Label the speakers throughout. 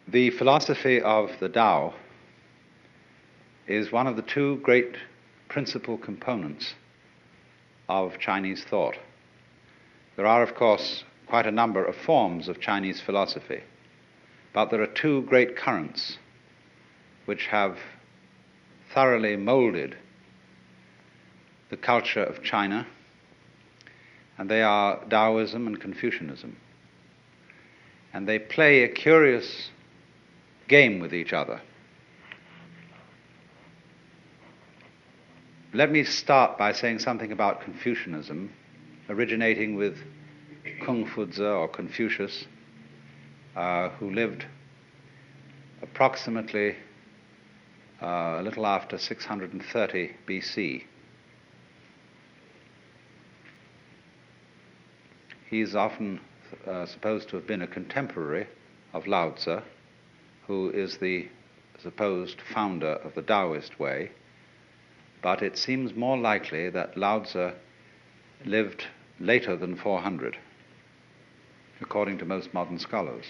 Speaker 1: The philosophy of the Tao is one of the two great principal components of Chinese thought. There are, of course, quite a number of forms of Chinese philosophy, but there are two great currents which have thoroughly molded the culture of China, and they are Taoism and Confucianism. And they play a curious game with each other. Let me start by saying something about Confucianism, originating with Kung Fu-tze or Confucius, who lived approximately a little after 630 BC. He is often supposed to have been a contemporary of Lao Tzu, who is the supposed founder of the Taoist way, but it seems more likely that Lao Tzu lived later than 400, according to most modern scholars.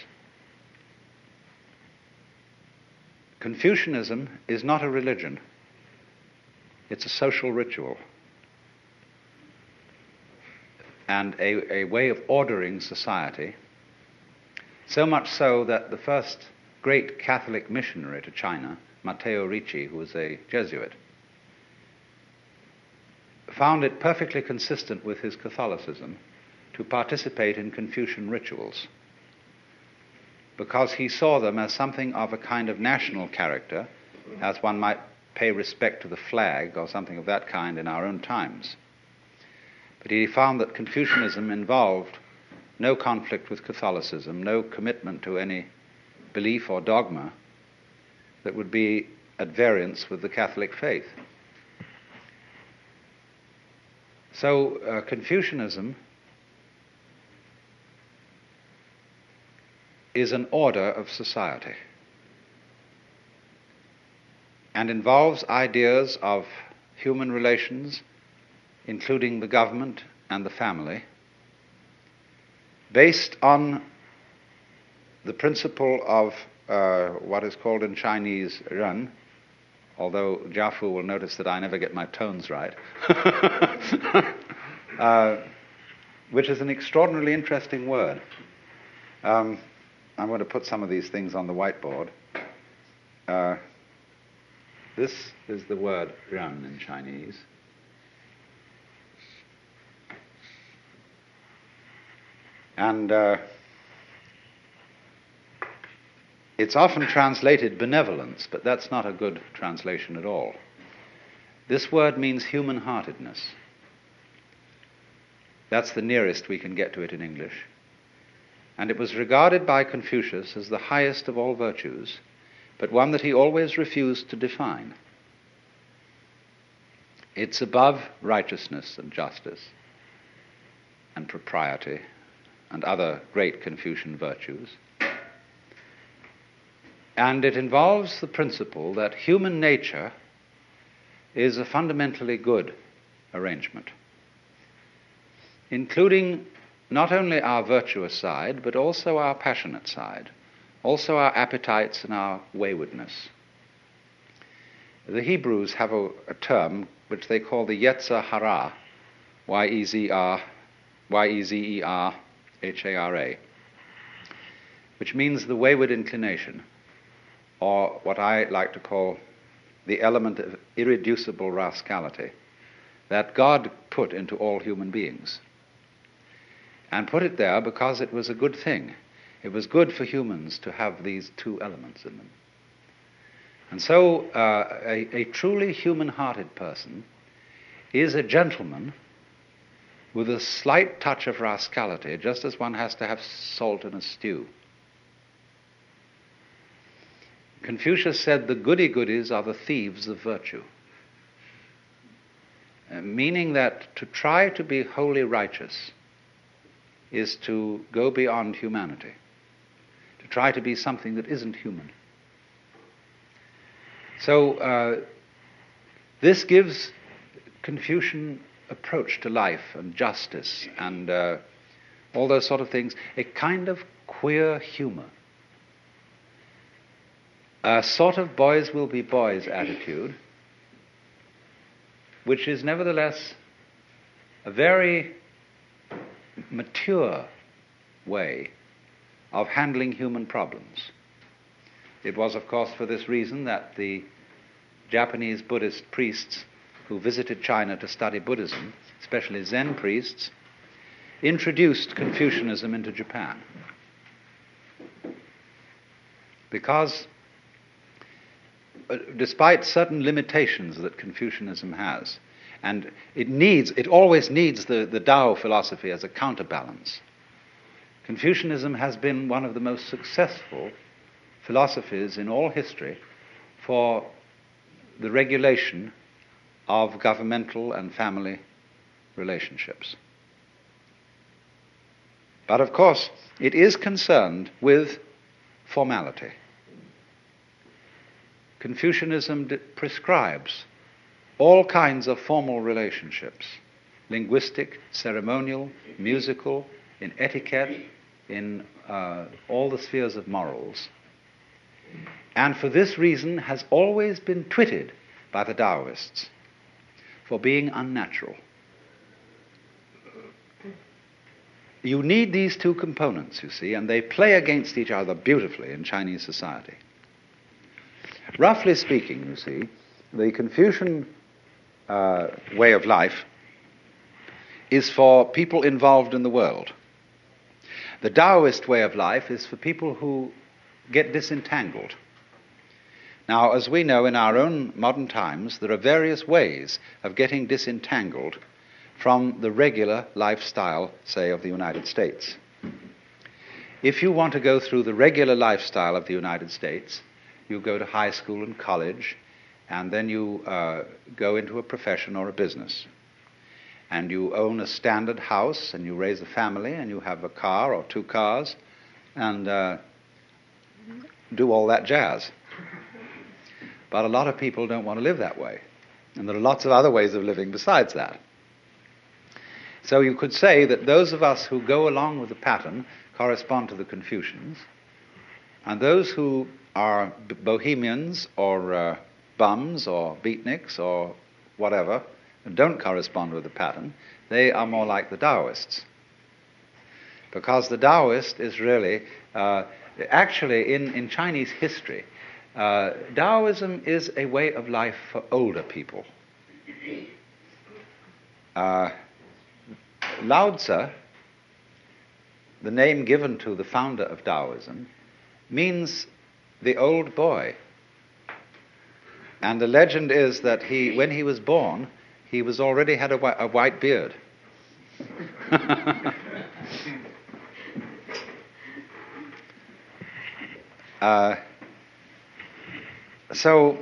Speaker 1: Confucianism is not a religion, it's a social ritual and a way of ordering society, so much so that the first great Catholic missionary to China, Matteo Ricci, who was a Jesuit, found it perfectly consistent with his Catholicism to participate in Confucian rituals, because he saw them as something of a kind of national character, as one might pay respect to the flag or something of that kind in our own times. But he found that Confucianism involved no conflict with Catholicism, no commitment to any belief or dogma that would be at variance with the Catholic faith. So Confucianism is an order of society and involves ideas of human relations, including the government and the family, based on the principle of what is called in Chinese ren, although Jiafu will notice that I never get my tones right, which is an extraordinarily interesting word. I'm going to put some of these things on the whiteboard. This is the word ren in Chinese. And it's often translated benevolence, but that's not a good translation at all. This word means human-heartedness. That's the nearest we can get to it in English. And it was regarded by Confucius as the highest of all virtues, but one that he always refused to define. It's above righteousness and justice and propriety and other great Confucian virtues. And it involves the principle that human nature is a fundamentally good arrangement, including not only our virtuous side, but also our passionate side, also our appetites and our waywardness. The Hebrews have a term which they call the Yetzer Hara, Y-E-Z-E-R-H-A-R-A, which means the wayward inclination, or what I like to call the element of irreducible rascality that God put into all human beings. And put it there because it was a good thing. It was good for humans to have these two elements in them. And so a truly human-hearted person is a gentleman with a slight touch of rascality, just as one has to have salt in a stew. Confucius said the goody-goodies are the thieves of virtue, meaning that to try to be wholly righteous is to go beyond humanity, to try to be something that isn't human. So this gives Confucian approach to life and justice and all those sort of things a kind of queer humor a sort of boys will be boys attitude, which is nevertheless a very mature way of handling human problems. It was, of course, for this reason that the Japanese Buddhist priests who visited China to study Buddhism, especially Zen priests, introduced Confucianism into Japan. Because despite certain limitations that Confucianism has, and it always needs the Tao philosophy as a counterbalance, Confucianism has been one of the most successful philosophies in all history for the regulation of governmental and family relationships. But of course, it is concerned with formality. Confucianism prescribes all kinds of formal relationships, linguistic, ceremonial, musical, in etiquette, in all the spheres of morals, and for this reason has always been twitted by the Taoists for being unnatural. You need these two components, you see, and they play against each other beautifully in Chinese society. Roughly speaking, you see, the Confucian way of life is for people involved in the world. The Taoist way of life is for people who get disentangled. Now, as we know in our own modern times, there are various ways of getting disentangled from the regular lifestyle, say, of the United States. If you want to go through the regular lifestyle of the United States, you go to high school and college, and then you go into a profession or a business. And you own a standard house, and you raise a family, and you have a car or two cars, and do all that jazz. But a lot of people don't want to live that way. And there are lots of other ways of living besides that. So you could say that those of us who go along with the pattern correspond to the Confucians, and those who are bohemians or bums or beatniks or whatever, and don't correspond with the pattern, they are more like the Taoists. Because the Taoist is really, actually in Chinese history, Taoism is a way of life for older people. Lao Tzu, the name given to the founder of Taoism, means the old boy. And the legend is that when he was born, he was already had a white beard. So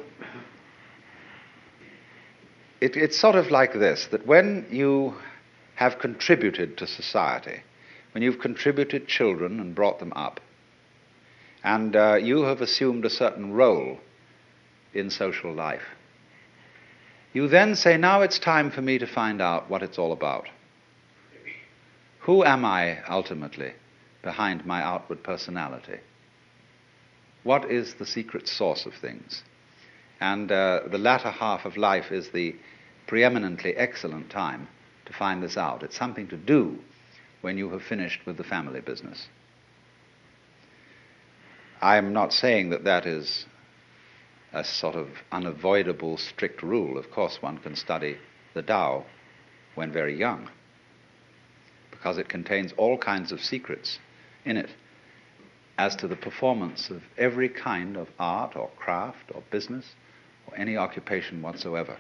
Speaker 1: it's sort of like this, that when you have contributed to society, when you've contributed children and brought them up, and you have assumed a certain role in social life, you then say, now it's time for me to find out what it's all about. Who am I ultimately behind my outward personality? What is the secret source of things? And the latter half of life is the preeminently excellent time to find this out. It's something to do when you have finished with the family business. I'm not saying that that is a sort of unavoidable strict rule. Of course, one can study the Tao when very young, because it contains all kinds of secrets in it as to the performance of every kind of art or craft or business or any occupation whatsoever.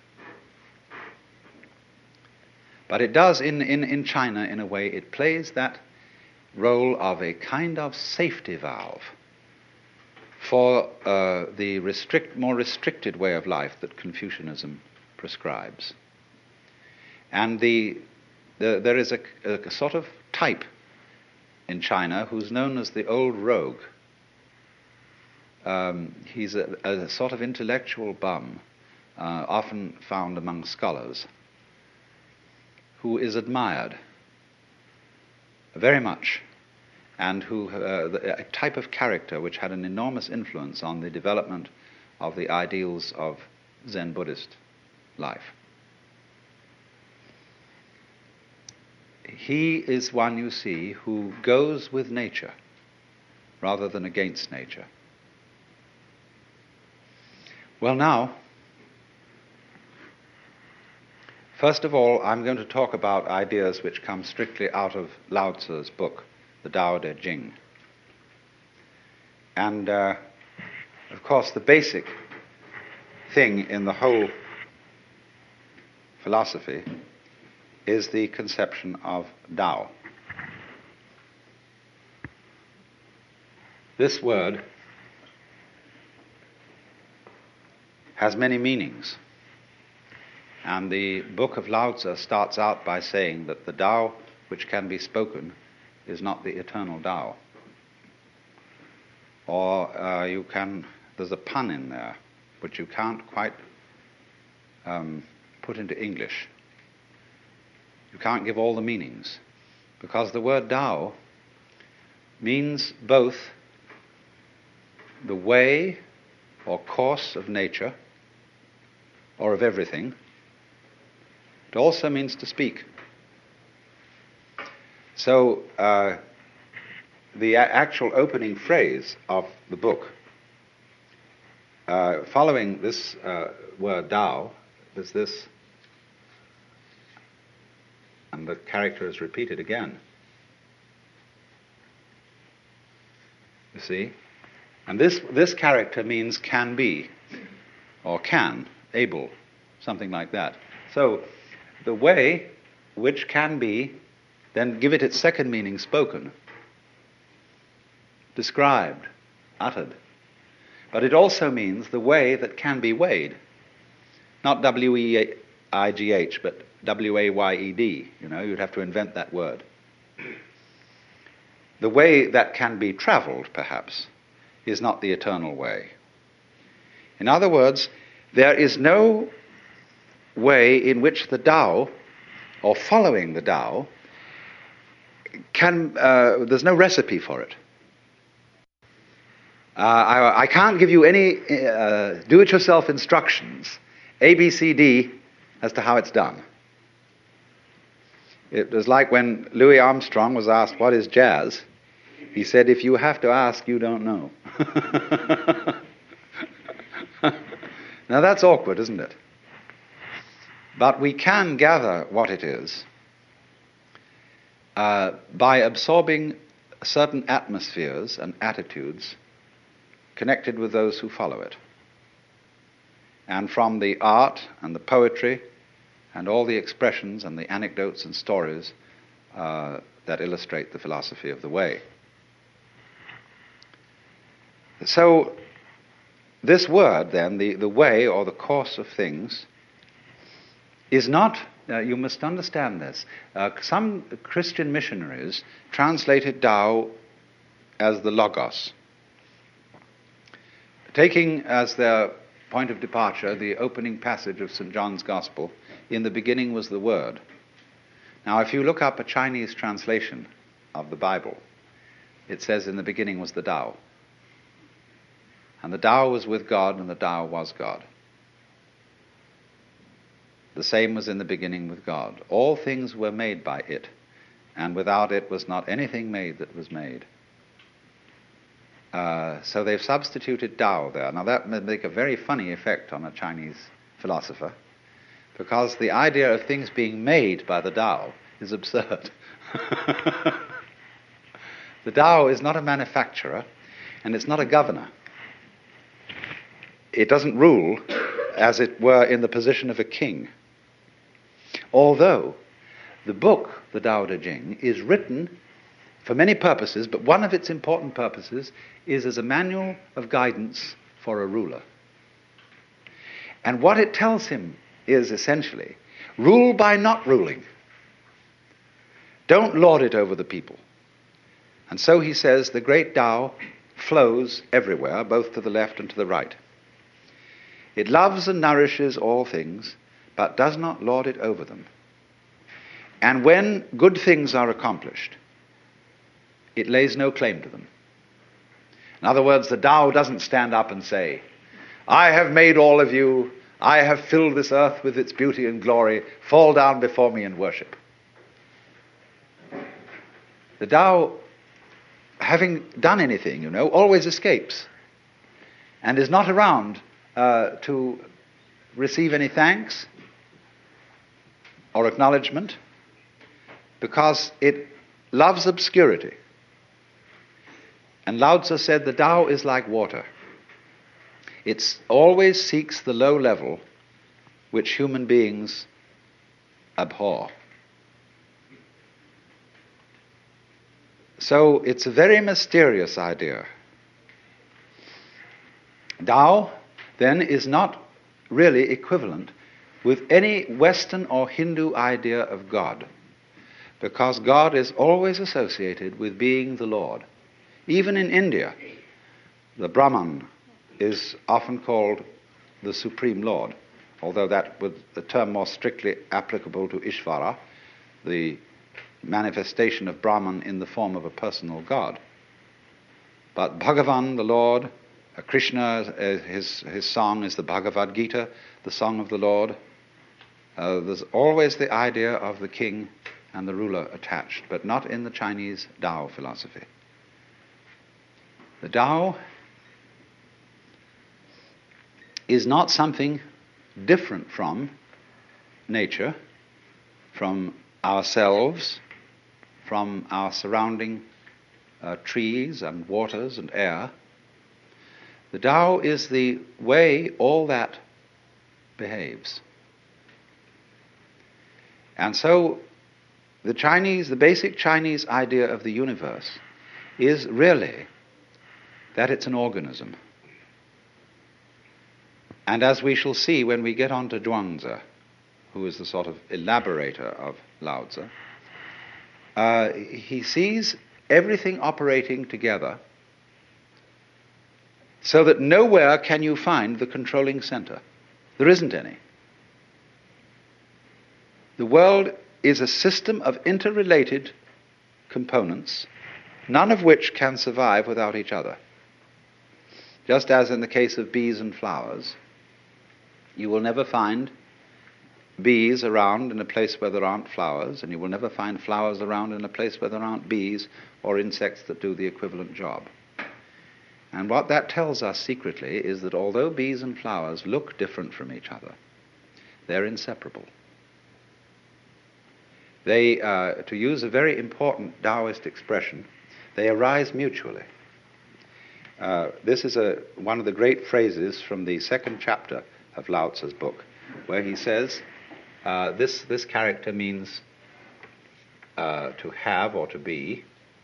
Speaker 1: But it does, in China, in a way, it plays that role of a kind of safety valve for the more restricted way of life that Confucianism prescribes. And there is a sort of type in China who's known as the old rogue. He's a sort of intellectual bum, often found among scholars, who is admired very much. and a type of character which had an enormous influence on the development of the ideals of Zen Buddhist life. He is one, you see, who goes with nature rather than against nature. Well, now, first of all, I'm going to talk about ideas which come strictly out of Lao Tzu's book, the Tao Te Ching. And, of course, the basic thing in the whole philosophy is the conception of Tao. This word has many meanings. And the book of Lao Tzu starts out by saying that the Tao which can be spoken is not the eternal Tao. Or there's a pun in there, which you can't quite put into English. You can't give all the meanings, because the word Tao means both the way or course of nature, or of everything. It also means to speak. So the actual opening phrase of the book, following this word Tao, is this, and the character is repeated again. You see? And this character means can be, or can, able, something like that. So the way which can be, then give it its second meaning, spoken, described, uttered. But it also means the way that can be weighed. Not W-E-I-G-H, but W-A-Y-E-D. You'd have to invent that word. The way that can be traveled, perhaps, is not the eternal way. In other words, there is no way in which the Tao, or following the Tao, there's no recipe for it. I can't give you any do-it-yourself instructions, A, B, C, D, as to how it's done. It was like when Louis Armstrong was asked, what is jazz? He said, if you have to ask, you don't know. Now that's awkward, isn't it? But we can gather what it is by absorbing certain atmospheres and attitudes connected with those who follow it. And from the art and the poetry and all the expressions and the anecdotes and stories that illustrate the philosophy of the way. So this word, then, the way or the course of things, is not, you must understand this, some Christian missionaries translated Tao as the Logos, taking as their point of departure the opening passage of St. John's Gospel, in the beginning was the Word. Now, if you look up a Chinese translation of the Bible, it says in the beginning was the Tao. And the Tao was with God, and the Tao was God. The same was in the beginning with God. All things were made by it, and without it was not anything made that was made. So they've substituted Tao there. Now that may make a very funny effect on a Chinese philosopher, because the idea of things being made by the Tao is absurd. The Tao is not a manufacturer, and it's not a governor. It doesn't rule, as it were, in the position of a king. Although the book, the Tao Te Ching, is written for many purposes, but one of its important purposes is as a manual of guidance for a ruler. And what it tells him is essentially, rule by not ruling. Don't lord it over the people. And so he says the great Tao flows everywhere, both to the left and to the right. It loves and nourishes all things, but does not lord it over them. And when good things are accomplished, It lays no claim to them. In other words, the Tao doesn't stand up and say, I have made all of you, I have filled this earth with its beauty and glory, fall down before me and worship. The Tao, having done anything, always escapes and is not around to receive any thanks or acknowledgement, because it loves obscurity. And Lao Tzu said the Tao is like water. It always seeks the low level which human beings abhor. So it's a very mysterious idea. Tao, then, is not really equivalent with any Western or Hindu idea of God, because God is always associated with being the Lord. Even in India, the Brahman is often called the Supreme Lord, although that was the term more strictly applicable to Ishvara, the manifestation of Brahman in the form of a personal God. But Bhagavan, the Lord, Krishna, his song is the Bhagavad Gita, the song of the Lord. There's always the idea of the king and the ruler attached, but not in the Chinese Tao philosophy. The Tao is not something different from nature, from ourselves, from our surrounding trees and waters and air. The Tao is the way all that behaves. And so the basic Chinese idea of the universe is really that it's an organism. And as we shall see when we get on to Zhuangzi, who is the sort of elaborator of Lao Tzu, he sees everything operating together so that nowhere can you find the controlling center. There isn't any. The world is a system of interrelated components, none of which can survive without each other. Just as in the case of bees and flowers, you will never find bees around in a place where there aren't flowers, and you will never find flowers around in a place where there aren't bees or insects that do the equivalent job. And what that tells us secretly is that although bees and flowers look different from each other, they're inseparable. They, to use a very important Taoist expression, they arise mutually. This is one of the great phrases from the second chapter of Lao Tzu's book, where he says, this character means to have or to be,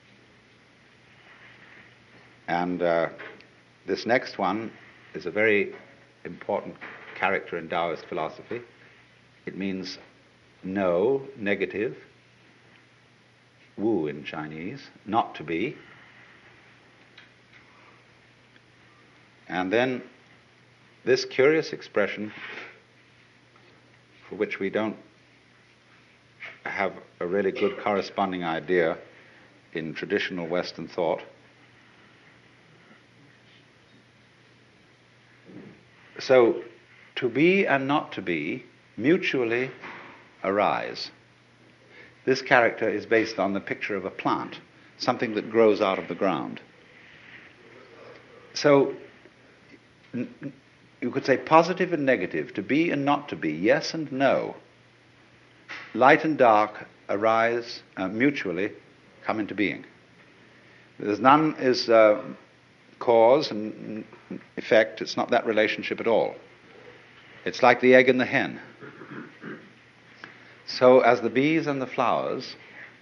Speaker 1: and this next one is a very important character in Taoist philosophy. It means know, negative, wu in Chinese, not to be. And then this curious expression, for which we don't have a really good corresponding idea in traditional Western thought. So, to be and not to be mutually arise. This character is based on the picture of a plant, something that grows out of the ground. So, you could say positive and negative, to be and not to be, yes and no. Light and dark arise mutually, come into being. There's none is cause and effect. It's not that relationship at all. It's like the egg and the hen. So as the bees and the flowers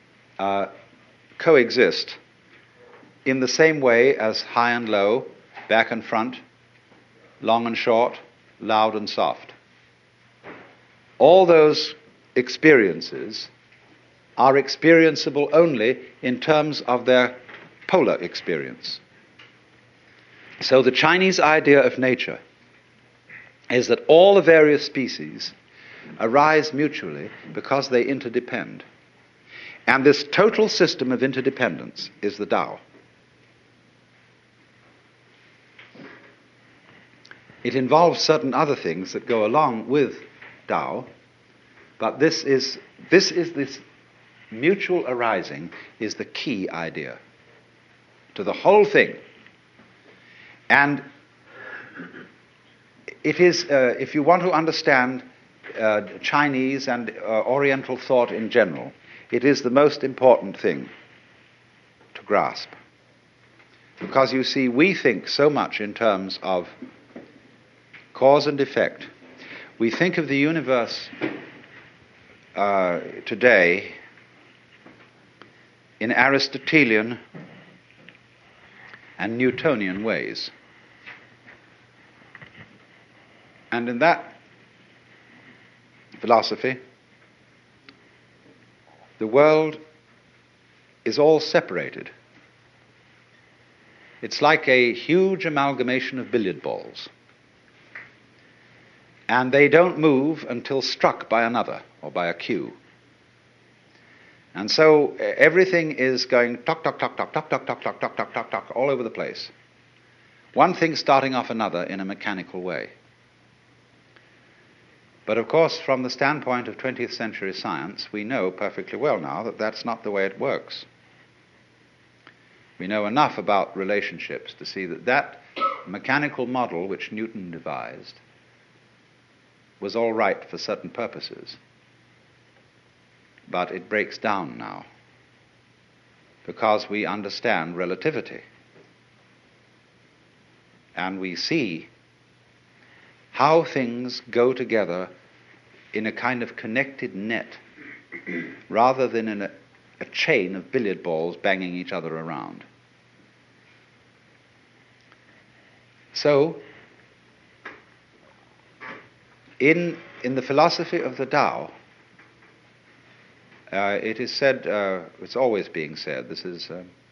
Speaker 1: coexist in the same way as high and low, back and front, long and short, loud and soft. All those experiences are experienceable only in terms of their polar experience. So the Chinese idea of nature is that all the various species arise mutually because they interdepend. And this total system of interdependence is the Tao. It involves certain other things that go along with Tao, but this mutual arising is the key idea to the whole thing. And it is, if you want to understand Chinese and Oriental thought in general, it is the most important thing to grasp. Because you see, we think so much in terms of cause and effect. We think of the universe today in Aristotelian and Newtonian ways. And in that philosophy, the world is all separated. It's like a huge amalgamation of billiard balls. And they don't move until struck by another or by a cue. And so everything is going tock, tock, tock, tock, tock, tock, tock, tock, tock, tock, tock, tock, all over the place. One thing starting off another in a mechanical way. But of course, from the standpoint of 20th century science, we know perfectly well now that that's not the way it works. We know enough about relationships to see that that mechanical model which Newton devised was all right for certain purposes. But it breaks down now because we understand relativity. And we see how things go together in a kind of connected net rather than in a chain of billiard balls banging each other around. So, in the philosophy of the Tao, it is said, it's always being said, this is,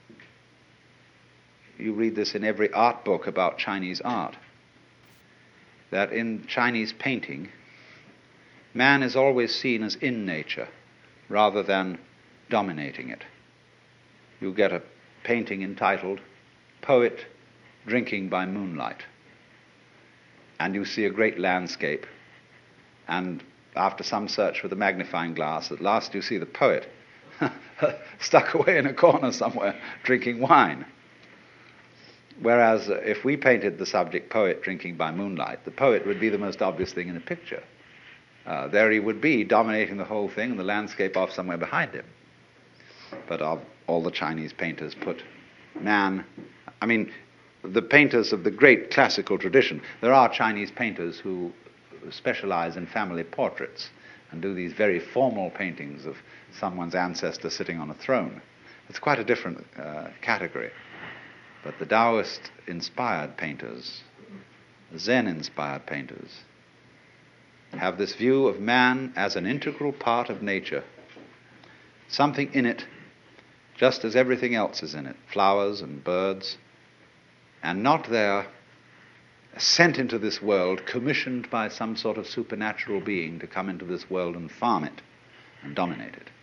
Speaker 1: you read this in every art book about Chinese art, that in Chinese painting, man is always seen as in nature rather than dominating it. You get a painting entitled Poet Drinking by Moonlight, and you see a great landscape, and after some search with a magnifying glass, at last you see the poet stuck away in a corner somewhere drinking wine. Whereas if we painted the subject poet drinking by moonlight, the poet would be the most obvious thing in the picture. There he would be, dominating the whole thing, and the landscape off somewhere behind him. But all the Chinese painters put man, I mean, the painters of the great classical tradition, there are Chinese painters who specialize in family portraits and do these very formal paintings of someone's ancestor sitting on a throne. It's quite a different category. But the Taoist-inspired painters, Zen-inspired painters, have this view of man as an integral part of nature, something in it, just as everything else is in it, flowers and birds, and not there sent into this world, commissioned by some sort of supernatural being to come into this world and farm it and dominate it.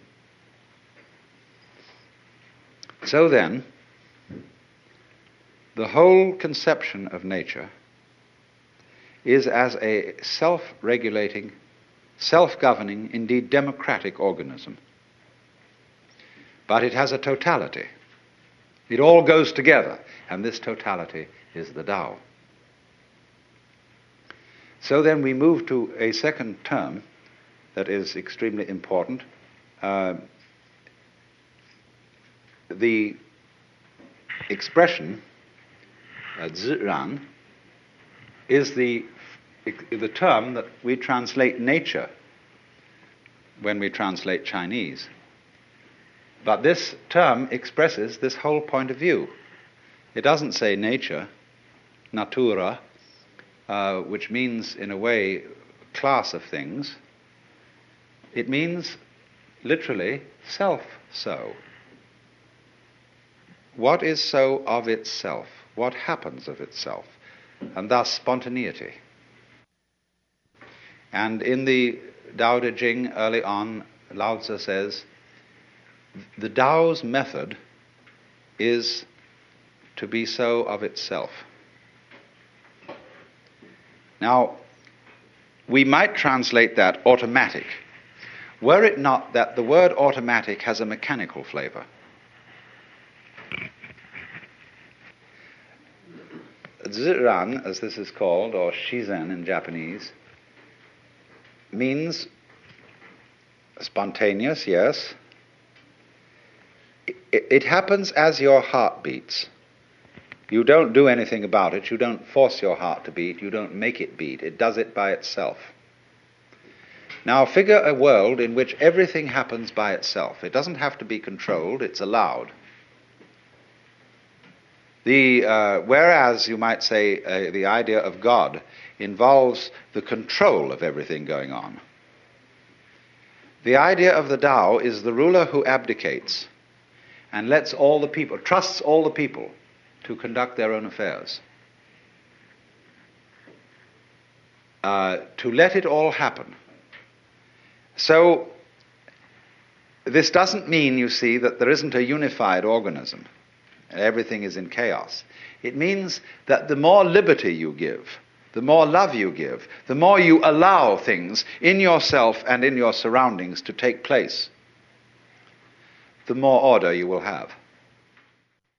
Speaker 1: So then, the whole conception of nature is as a self-regulating, self-governing, indeed democratic organism. But it has a totality. It all goes together, and this totality is the Tao. So then we move to a second term that is extremely important. The expression Zhiran is the term that we translate nature when we translate Chinese. But this term expresses this whole point of view. It doesn't say nature, natura, which means, in a way, class of things. It means, literally, self-so. What is so of itself? What happens of itself? And thus spontaneity. And in the Tao Te Ching, early on, Lao Tzu says, The Tao's method is to be so of itself. Now, we might translate that automatic, were it not that the word automatic has a mechanical flavor. Ziran, as this is called, or shizen in Japanese, means spontaneous, yes. It happens as your heart beats. You don't do anything about it. You don't force your heart to beat. You don't make it beat. It does it by itself. Now figure a world in which everything happens by itself. It doesn't have to be controlled. It's allowed. Whereas, you might say, the idea of God involves the control of everything going on. The idea of the Tao is the ruler who abdicates and lets all the people, trusts all the people to conduct their own affairs. To let it all happen. So, this doesn't mean, you see, that there isn't a unified organism and everything is in chaos. It means that the more liberty you give, the more love you give, the more you allow things in yourself and in your surroundings to take place, the more order you will have.